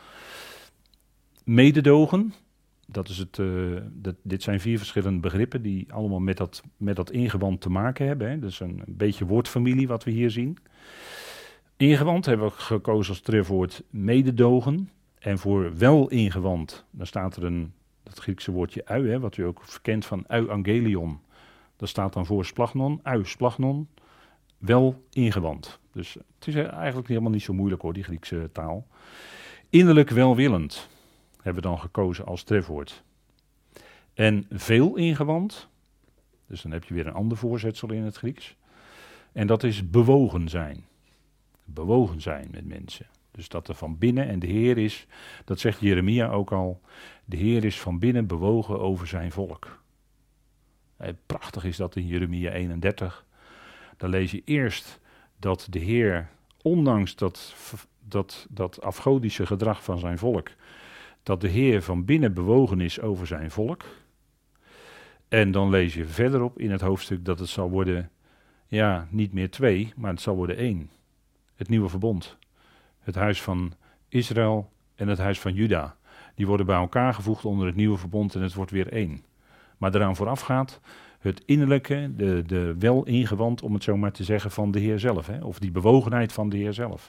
Mededogen, dat is het, uh, dat, dit zijn vier verschillende begrippen die allemaal met dat, met dat ingewand te maken hebben. Hè. Dus een, een beetje woordfamilie wat we hier zien. Ingewand hebben we gekozen als trefwoord mededogen. En voor wel ingewand, dan staat er een, dat Griekse woordje ui, hè, wat u ook kent van euangelion. Dat staat dan voor splagnon, ui splagnon, wel ingewand. Dus het is eigenlijk helemaal niet zo moeilijk hoor, die Griekse taal. Innerlijk welwillend hebben we dan gekozen als trefwoord. En veel ingewand, dus dan heb je weer een ander voorzetsel in het Grieks. En dat is bewogen zijn. Bewogen zijn met mensen. Dus dat er van binnen, en de Heer is, dat zegt Jeremia ook al, de Heer is van binnen bewogen over zijn volk. En prachtig is dat in Jeremia eenendertig. Dan lees je eerst dat de Heer, ondanks dat, dat, dat afgodische gedrag van zijn volk, dat de Heer van binnen bewogen is over zijn volk. En dan lees je verderop in het hoofdstuk dat het zal worden, ja, niet meer twee, maar het zal worden één. Het nieuwe verbond. Het huis van Israël en het huis van Juda. Die worden bij elkaar gevoegd onder het nieuwe verbond en het wordt weer één. Maar eraan voorafgaat het innerlijke, de, de wel ingewand, om het zo maar te zeggen, van de Heer zelf. Hè? Of die bewogenheid van de Heer zelf.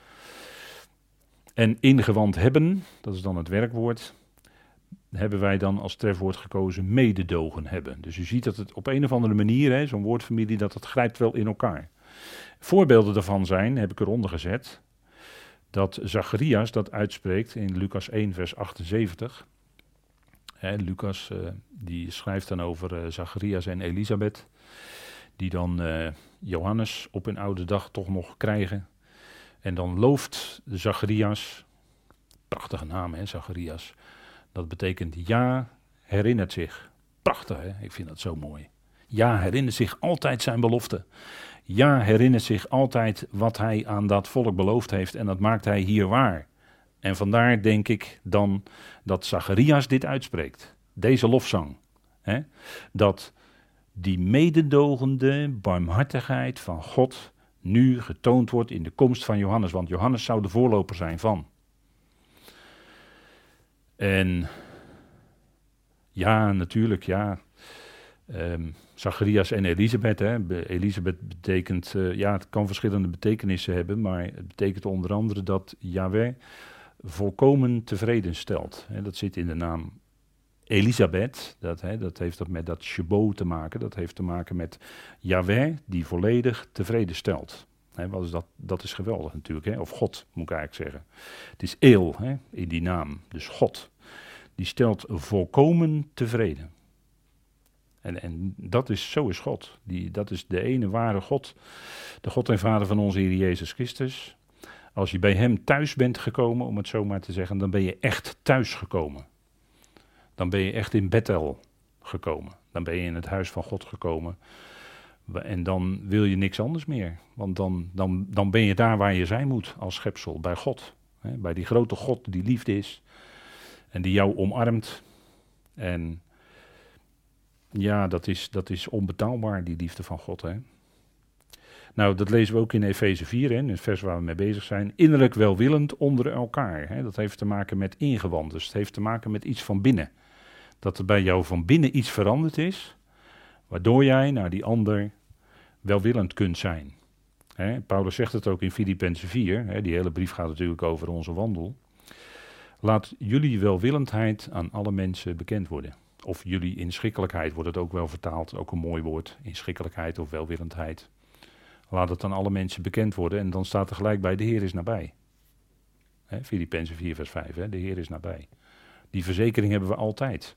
En ingewand hebben, dat is dan het werkwoord, hebben wij dan als trefwoord gekozen mededogen hebben. Dus u ziet dat het op een of andere manier, hè, zo'n woordfamilie, dat het grijpt wel in elkaar. Voorbeelden daarvan zijn, heb ik eronder gezet, dat Zacharias dat uitspreekt in Lucas één vers achtenzeventig. Hè, Lucas uh, die schrijft dan over uh, Zacharias en Elisabeth, die dan uh, Johannes op hun oude dag toch nog krijgen. En dan looft Zacharias, prachtige naam hè, Zacharias, dat betekent ja, herinnert zich. Prachtig, hè? Ik vind dat zo mooi. Ja, herinnert zich altijd zijn belofte. Ja, herinnert zich altijd wat hij aan dat volk beloofd heeft en dat maakt hij hier waar. En vandaar denk ik dan dat Zacharias dit uitspreekt. Deze lofzang. Hè? Dat die mededogende barmhartigheid van God nu getoond wordt in de komst van Johannes. Want Johannes zou de voorloper zijn van. En ja, natuurlijk, ja. Um, Zacharias en Elisabeth. Hè. Elisabeth betekent, uh, ja, het kan verschillende betekenissen hebben, maar het betekent onder andere dat Yahweh volkomen tevreden stelt. Hè. Dat zit in de naam Elisabeth. Dat, hè, dat heeft dat met dat Shebo te maken. Dat heeft te maken met Yahweh die volledig tevreden stelt. Hè, wat is dat? Dat is geweldig natuurlijk. Hè. Of God, moet ik eigenlijk zeggen. Het is Eel, hè, in die naam. Dus God. Die stelt volkomen tevreden. En, en dat is, zo is God. Die, dat is de ene ware God. De God en Vader van onze Heer Jezus Christus. Als je bij hem thuis bent gekomen, om het zo maar te zeggen, dan ben je echt thuis gekomen. Dan ben je echt in Bethel gekomen. Dan ben je in het huis van God gekomen. En dan wil je niks anders meer. Want dan, dan, dan ben je daar waar je zijn moet als schepsel, bij God. Hè, bij die grote God die liefde is. En die jou omarmt. En ja, dat is, dat is onbetaalbaar, die liefde van God. Hè. Nou, dat lezen we ook in Efeze vier, hè, in het vers waar we mee bezig zijn. Innerlijk welwillend onder elkaar. Hè. Dat heeft te maken met ingewand. Dus het heeft te maken met iets van binnen. Dat er bij jou van binnen iets veranderd is, waardoor jij naar die ander welwillend kunt zijn. Hè. Paulus zegt het ook in Filippenzen vier. Hè, die hele brief gaat natuurlijk over onze wandel. Laat jullie welwillendheid aan alle mensen bekend worden. Of jullie inschikkelijkheid wordt het ook wel vertaald. Ook een mooi woord, inschikkelijkheid of welwillendheid. Laat het aan alle mensen bekend worden. En dan staat er gelijk bij, de Heer is nabij. Filippenzen vier vers vijf, hè, de Heer is nabij. Die verzekering hebben we altijd.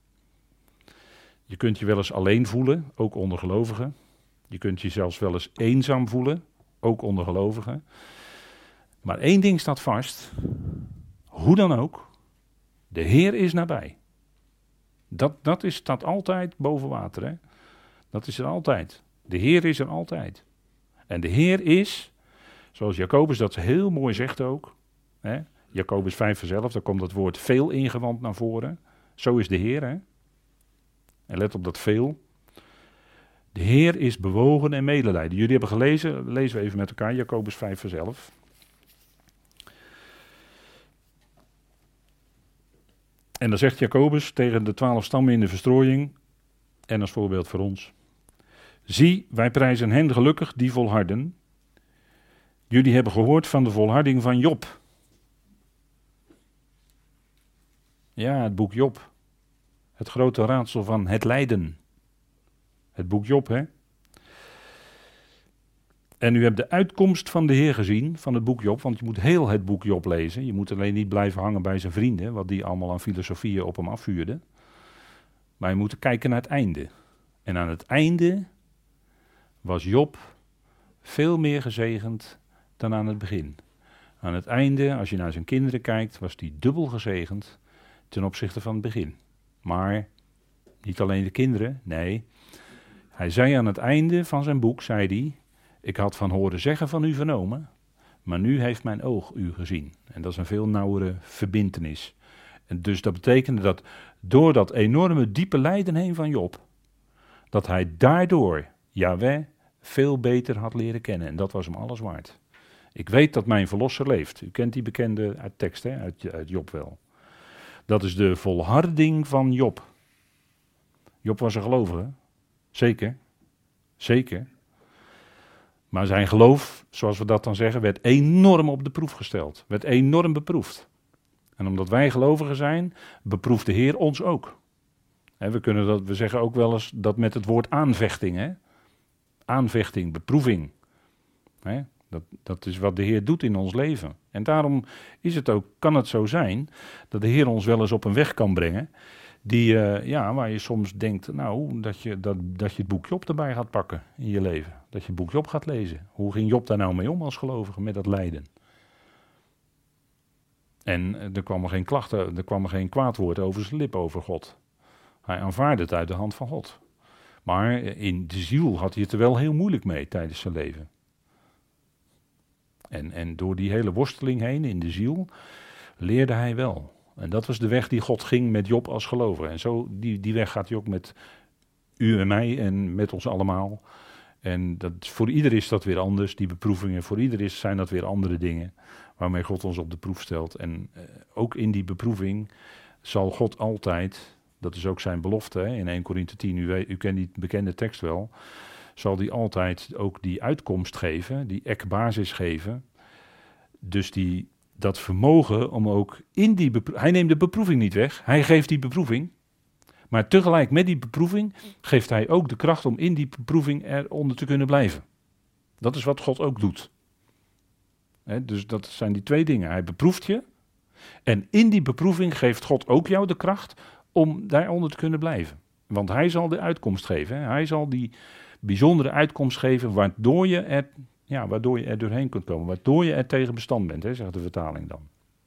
Je kunt je wel eens alleen voelen, ook onder gelovigen. Je kunt je zelfs wel eens eenzaam voelen, ook onder gelovigen. Maar één ding staat vast. Hoe dan ook, de Heer is nabij. Dat, dat is, staat altijd boven water. Hè? Dat is er altijd. De Heer is er altijd. En de Heer is, zoals Jacobus dat heel mooi zegt ook. Hè? Jacobus vijf vers elf, daar komt dat woord veel ingewand naar voren. Zo is de Heer. Hè? En let op dat veel. De Heer is bewogen en medelijden. Jullie hebben gelezen, lezen we even met elkaar, Jacobus vijf vers elf. En dan zegt Jacobus tegen de twaalf stammen in de verstrooiing, en als voorbeeld voor ons. Zie, wij prijzen hen gelukkig die volharden. Jullie hebben gehoord van de volharding van Job. Ja, het boek Job. Het grote raadsel van het lijden. Het boek Job, hè. En u hebt de uitkomst van de Heer gezien, van het boek Job, want je moet heel het boek Job lezen. Je moet alleen niet blijven hangen bij zijn vrienden, wat die allemaal aan filosofieën op hem afvuurden. Maar je moet kijken naar het einde. En aan het einde was Job veel meer gezegend dan aan het begin. Aan het einde, als je naar zijn kinderen kijkt, was hij dubbel gezegend ten opzichte van het begin. Maar niet alleen de kinderen, nee. Hij zei aan het einde van zijn boek, zei hij, ik had van horen zeggen van u vernomen, maar nu heeft mijn oog u gezien. En dat is een veel nauwere verbintenis. En dus dat betekende dat door dat enorme diepe lijden heen van Job, dat hij daardoor Yahweh veel beter had leren kennen. En dat was hem alles waard. Ik weet dat mijn verlosser leeft. U kent die bekende uit tekst, hè? Uit, uit Job wel. Dat is de volharding van Job. Job was een gelovige. Zeker. Zeker. Maar zijn geloof, zoals we dat dan zeggen, werd enorm op de proef gesteld. Werd enorm beproefd. En omdat wij gelovigen zijn, beproeft de Heer ons ook. He, we kunnen dat, we zeggen ook wel eens dat met het woord aanvechting. Hè? Aanvechting, beproeving. He, dat, dat is wat de Heer doet in ons leven. En daarom is het ook, kan het zo zijn dat de Heer ons wel eens op een weg kan brengen. Die, uh, ja, waar je soms denkt, nou, dat je, dat, dat je het boek Job erbij gaat pakken in je leven. Dat je het boek Job gaat lezen. Hoe ging Job daar nou mee om als gelovige met dat lijden? En er kwam er geen klachten, er kwam er geen kwaad woord over zijn lip over God. Hij aanvaardde het uit de hand van God. Maar in de ziel had hij het er wel heel moeilijk mee tijdens zijn leven. En, en door die hele worsteling heen in de ziel leerde hij wel. En dat was de weg die God ging met Job als gelovige. En zo, die, die weg gaat hij ook met u en mij en met ons allemaal. En dat, voor ieder is dat weer anders, die beproevingen. Voor ieder is, zijn dat weer andere dingen waarmee God ons op de proef stelt. En uh, ook in die beproeving zal God altijd, dat is ook zijn belofte hè, in Eerste Korinthe tien, u, weet, u kent die bekende tekst wel, zal hij altijd ook die uitkomst geven, die ekbasis geven. Dus die, dat vermogen om ook in die beproeving, hij neemt de beproeving niet weg, hij geeft die beproeving. Maar tegelijk met die beproeving geeft hij ook de kracht om in die beproeving eronder te kunnen blijven. Dat is wat God ook doet. He, dus dat zijn die twee dingen. Hij beproeft je. En in die beproeving geeft God ook jou de kracht om daaronder te kunnen blijven. Want hij zal de uitkomst geven. He. Hij zal die bijzondere uitkomst geven waardoor je er, ja, waardoor je er doorheen kunt komen. Waardoor je er tegen bestand bent, he, zegt de vertaling dan.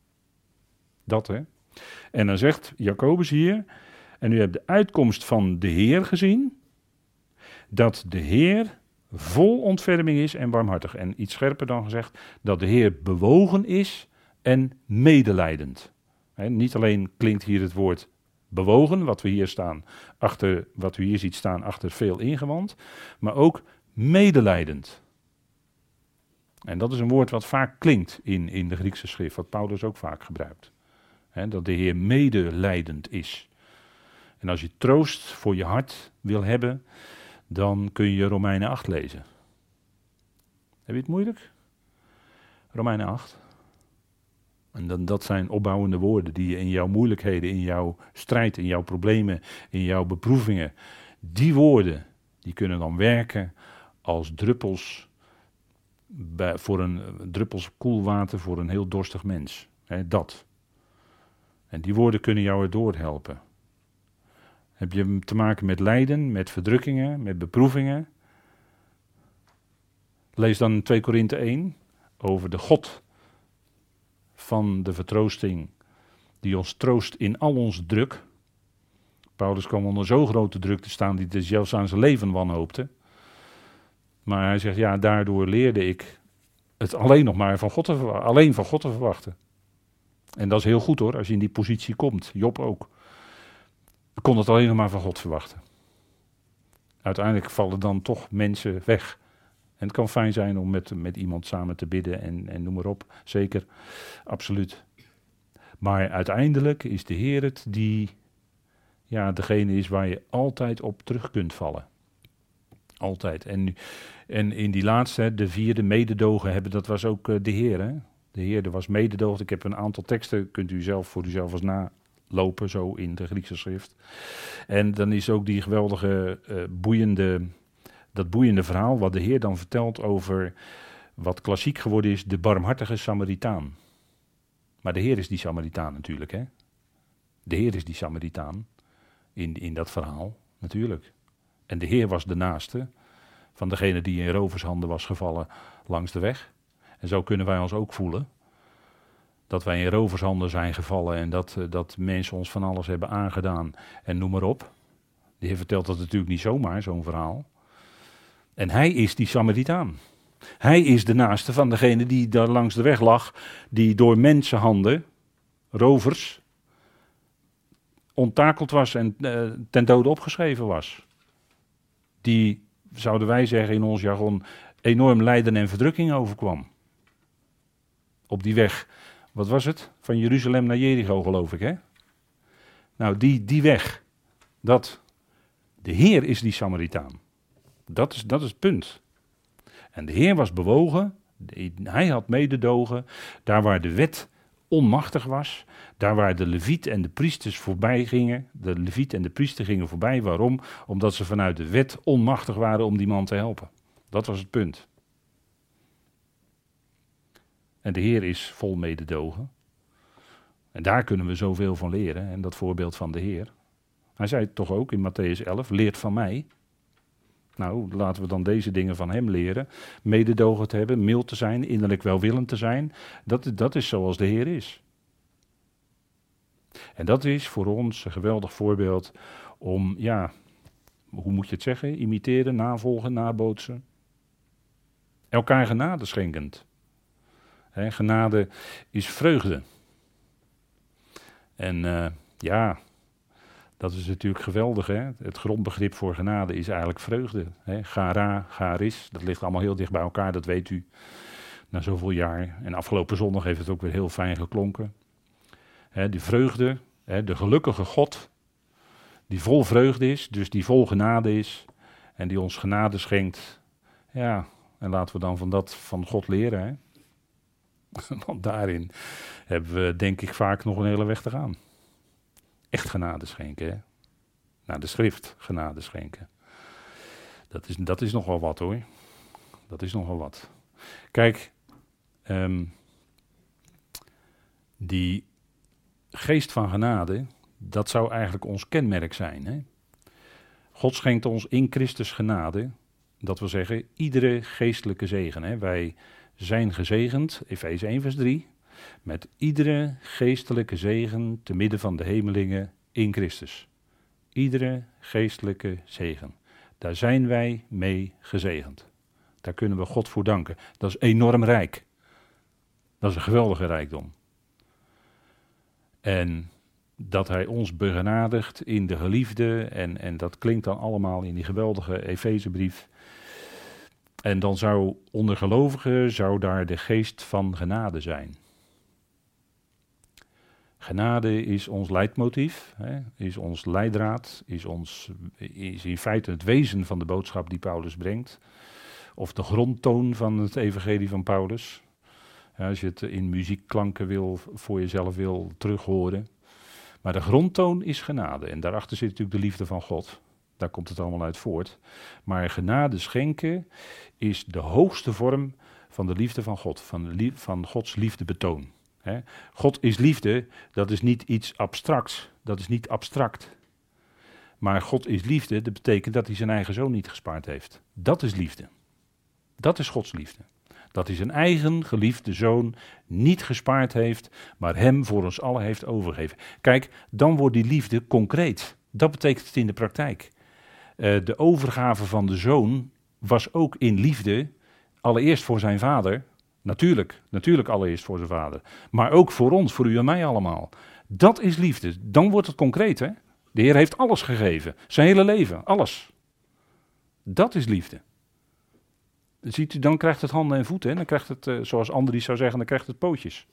Dat hè. En dan zegt Jacobus hier, en u hebt de uitkomst van de Heer gezien, dat de Heer vol ontferming is en barmhartig. En iets scherper dan gezegd, dat de Heer bewogen is en medelijdend. He, niet alleen klinkt hier het woord bewogen, wat we hier staan, achter, wat u hier ziet staan achter veel ingewand, maar ook medelijdend. En dat is een woord wat vaak klinkt in, in de Griekse schrift, wat Paulus ook vaak gebruikt. He, dat de Heer medelijdend is. En als je troost voor je hart wil hebben, dan kun je Romeinen acht lezen. Heb je het moeilijk? Romeinen acht. En dan, dat zijn opbouwende woorden die je in jouw moeilijkheden, in jouw strijd, in jouw problemen, in jouw beproevingen, die woorden, die kunnen dan werken als druppels, bij, voor een druppels koel water voor een heel dorstig mens. He, dat. En die woorden kunnen jou erdoor helpen. Heb je te maken met lijden, met verdrukkingen, met beproevingen? Lees dan twee Korinthe één over de God van de vertroosting, die ons troost in al onze druk. Paulus kwam onder zo grote druk te staan, die dus zelfs aan zijn leven wanhoopte. Maar hij zegt, ja, daardoor leerde ik het alleen nog maar van God te verwachten, alleen van God te verwachten. En dat is heel goed hoor, als je in die positie komt. Job ook. Ik kon het alleen nog maar van God verwachten. Uiteindelijk vallen dan toch mensen weg. En het kan fijn zijn om met, met iemand samen te bidden en, en noem maar op. Zeker, absoluut. Maar uiteindelijk is de Heer het die, ja, degene is waar je altijd op terug kunt vallen. Altijd. En, en in die laatste, de vierde mededogen hebben, dat was ook uh, de Heer. Hè? De Heer, er was mededogen. Ik heb een aantal teksten, kunt u zelf voor uzelf eens nalopen, zo in de Griekse schrift. En dan is ook die geweldige, uh, boeiende, dat boeiende verhaal wat de Heer dan vertelt over wat klassiek geworden is, de barmhartige Samaritaan. Maar de Heer is die Samaritaan natuurlijk, hè. De Heer is die Samaritaan in, in dat verhaal, natuurlijk. En de Heer was de naaste van degene die in rovershanden was gevallen langs de weg. En zo kunnen wij ons ook voelen. Dat wij in rovershanden zijn gevallen en dat, dat mensen ons van alles hebben aangedaan. En noem maar op. De Heer vertelt dat natuurlijk niet zomaar, zo'n verhaal. En hij is die Samaritaan. Hij is de naaste van degene die daar langs de weg lag, die door mensenhanden, rovers, onttakeld was en uh, ten dode opgeschreven was. Die, zouden wij zeggen in ons jargon, enorm lijden en verdrukking overkwam. Op die weg, wat was het? Van Jeruzalem naar Jericho geloof ik, hè? Nou, die, die weg, dat, de Heer is die Samaritaan. Dat is, dat is het punt. En de Heer was bewogen, hij had mededogen, daar waar de wet onmachtig was, daar waar de leviet en de priesters voorbij gingen, de leviet en de priester gingen voorbij, waarom? Omdat ze vanuit de wet onmachtig waren om die man te helpen. Dat was het punt. En de Heer is vol mededogen. En daar kunnen we zoveel van leren, en dat voorbeeld van de Heer. Hij zei toch ook in Mattheüs elf, leert van mij. Nou, laten we dan deze dingen van hem leren. Mededogen te hebben, mild te zijn, innerlijk welwillend te zijn. Dat, dat is zoals de Heer is. En dat is voor ons een geweldig voorbeeld om, ja, hoe moet je het zeggen? Imiteren, navolgen, nabootsen. Elkaar genade schenkend. He, genade is vreugde. En uh, ja, dat is natuurlijk geweldig. Hè? Het grondbegrip voor genade is eigenlijk vreugde. Hè? Chara, charis, dat ligt allemaal heel dicht bij elkaar, dat weet u. Na zoveel jaar. En afgelopen zondag heeft het ook weer heel fijn geklonken. Hè, die vreugde, hè, de gelukkige God, die vol vreugde is, dus die vol genade is. En die ons genade schenkt. Ja, en laten we dan van dat van God leren. Hè? Want daarin hebben we denk ik vaak nog een hele weg te gaan. Echt genade schenken, hè? Naar de schrift genade schenken. Dat is, dat is nogal wat hoor. Dat is nogal wat. Kijk, um, die geest van genade, dat zou eigenlijk ons kenmerk zijn. Hè? God schenkt ons in Christus genade. Dat wil zeggen, iedere geestelijke zegen. Hè? Wij zijn gezegend, Efeze één vers drie, met iedere geestelijke zegen te midden van de hemelingen in Christus. Iedere geestelijke zegen. Daar zijn wij mee gezegend. Daar kunnen we God voor danken. Dat is enorm rijk. Dat is een geweldige rijkdom. En dat hij ons begenadigt in de geliefde. En, en dat klinkt dan allemaal in die geweldige Efezebrief. En dan zou onder gelovigen zou daar de geest van genade zijn. Genade is ons leidmotief, hè, is ons leidraad, is, ons, is in feite het wezen van de boodschap die Paulus brengt. Of de grondtoon van het evangelie van Paulus. Ja, als je het in muziekklanken wil, voor jezelf wil terughoren. Maar de grondtoon is genade. En daarachter zit natuurlijk de liefde van God. Daar komt het allemaal uit voort. Maar genade schenken is de hoogste vorm van de liefde van God. Van, de lief, van Gods liefdebetoon. He. God is liefde, dat is niet iets abstracts. Dat is niet abstract. Maar God is liefde, dat betekent dat hij zijn eigen zoon niet gespaard heeft. Dat is liefde. Dat is Gods liefde. Dat hij zijn eigen geliefde zoon niet gespaard heeft, maar hem voor ons allen heeft overgegeven. Kijk, dan wordt die liefde concreet. Dat betekent het in de praktijk. Uh, de overgave van de zoon was ook in liefde, allereerst voor zijn vader. Natuurlijk, natuurlijk allereerst voor zijn vader. Maar ook voor ons, voor u en mij allemaal. Dat is liefde. Dan wordt het concreet, hè? De Heer heeft alles gegeven. Zijn hele leven, alles. Dat is liefde. Ziet u, dan krijgt het handen en voeten. Hè? Dan krijgt het, uh, zoals Andries zou zeggen, dan krijgt het pootjes.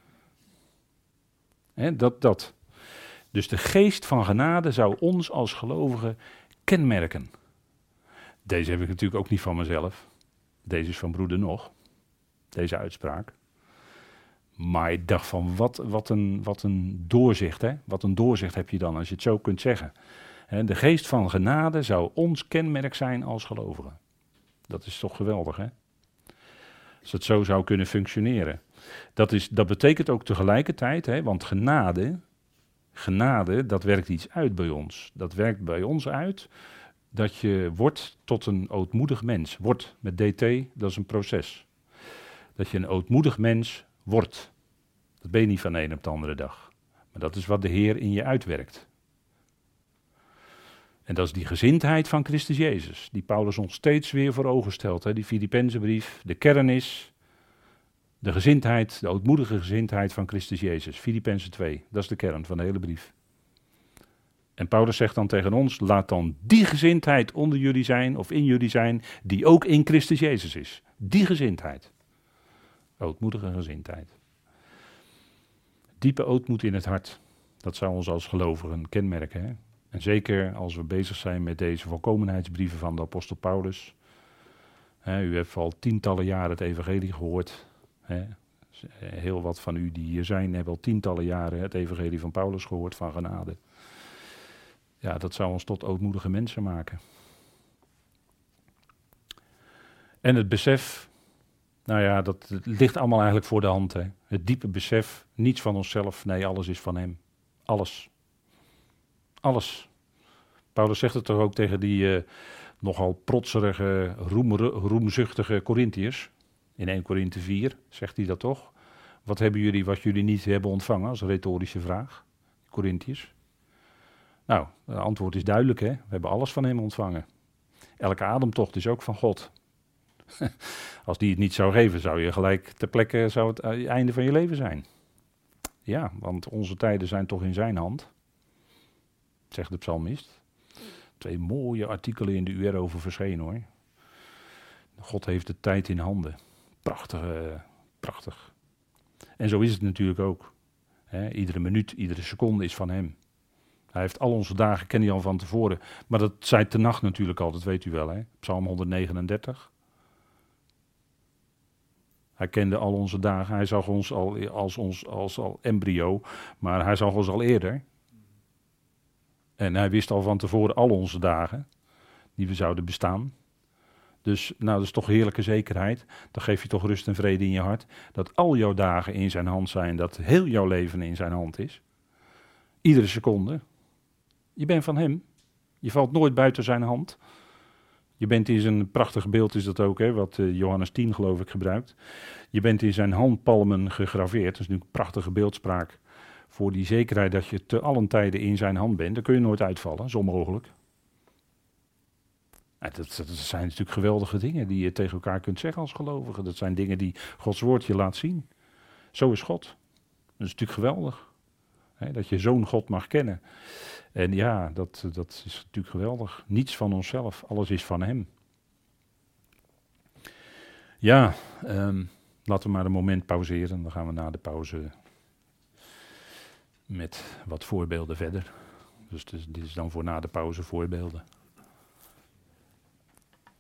Hè, dat, dat. Dus de geest van genade zou ons als gelovigen kenmerken. Deze heb ik natuurlijk ook niet van mezelf. Deze is van broeder Nog. Deze uitspraak. Maar ik dacht van, wat, wat, een, wat een doorzicht, hè? Wat een doorzicht heb je dan, als je het zo kunt zeggen. Hè, de geest van genade zou ons kenmerk zijn als gelovigen. Dat is toch geweldig, hè? Als het zo zou kunnen functioneren. Dat, is, dat betekent ook tegelijkertijd, hè, want genade, genade, dat werkt iets uit bij ons. Dat werkt bij ons uit dat je wordt tot een ootmoedig mens. Wordt met dt, dat is een proces. Dat je een ootmoedig mens wordt. Dat ben je niet van de een op de andere dag. Maar dat is wat de Heer in je uitwerkt. En dat is die gezindheid van Christus Jezus, die Paulus ons steeds weer voor ogen stelt. Hè? Die Filippenzenbrief, de kern is de gezindheid, de ootmoedige gezindheid van Christus Jezus. Filippenzen twee, dat is de kern van de hele brief. En Paulus zegt dan tegen ons, laat dan die gezindheid onder jullie zijn, of in jullie zijn, die ook in Christus Jezus is. Die gezindheid. Ootmoedige gezindheid. Diepe ootmoed in het hart, dat zou ons als gelovigen kenmerken, hè? En zeker als we bezig zijn met deze volkomenheidsbrieven van de apostel Paulus. He, u heeft al tientallen jaren het evangelie gehoord. He, heel wat van u die hier zijn hebben al tientallen jaren het evangelie van Paulus gehoord, van genade. Ja, dat zou ons tot ootmoedige mensen maken. En het besef, nou ja, dat het ligt allemaal eigenlijk voor de hand. Hè. Het diepe besef, niets van onszelf, nee, alles is van hem. Alles. Alles. Paulus zegt het toch ook tegen die uh, nogal protserige, roemere, roemzuchtige Korintiërs. In eerste Korinthe vier zegt hij dat toch. Wat hebben jullie wat jullie niet hebben ontvangen, als retorische vraag. Korintiërs. Nou, het antwoord is duidelijk, hè. We hebben alles van hem ontvangen. Elke ademtocht is ook van God. Als die het niet zou geven, zou je gelijk ter plekke zou het einde van je leven zijn. Ja, want onze tijden zijn toch in zijn hand, zegt de psalmist. Twee mooie artikelen in de U R over verschenen, hoor. God heeft de tijd in handen. Prachtig, uh, prachtig. En zo is het natuurlijk ook. He, iedere minuut, iedere seconde is van hem. Hij heeft al onze dagen, ken hij al van tevoren. Maar dat zei Tenach natuurlijk al, dat weet u wel. Hè? Psalm honderdnegenendertig. Hij kende al onze dagen. Hij zag ons al als, ons, als al embryo. Maar hij zag ons al eerder. En hij wist al van tevoren al onze dagen. Die we zouden bestaan. Dus nou, dat is toch heerlijke zekerheid. Dan geef je toch rust en vrede in je hart. Dat al jouw dagen in zijn hand zijn. Dat heel jouw leven in zijn hand is. Iedere seconde. Je bent van hem. Je valt nooit buiten zijn hand. Je bent in zijn prachtig beeld is dat ook, hè, wat uh, Johannes tien geloof ik gebruikt. Je bent in zijn handpalmen gegraveerd. Dat is natuurlijk een prachtige beeldspraak. Voor die zekerheid dat je te allen tijden in zijn hand bent. Dan kun je nooit uitvallen, zo mogelijk. Dat, dat, dat zijn natuurlijk geweldige dingen die je tegen elkaar kunt zeggen als gelovige. Dat zijn dingen die Gods woord je laat zien. Zo is God. Dat is natuurlijk geweldig. Hè, dat je zo'n God mag kennen. En ja, dat, dat is natuurlijk geweldig. Niets van onszelf, alles is van hem. Ja, um, laten we maar een moment pauzeren. Dan gaan we na de pauze met wat voorbeelden verder. Dus dit is dan voor na de pauze voorbeelden.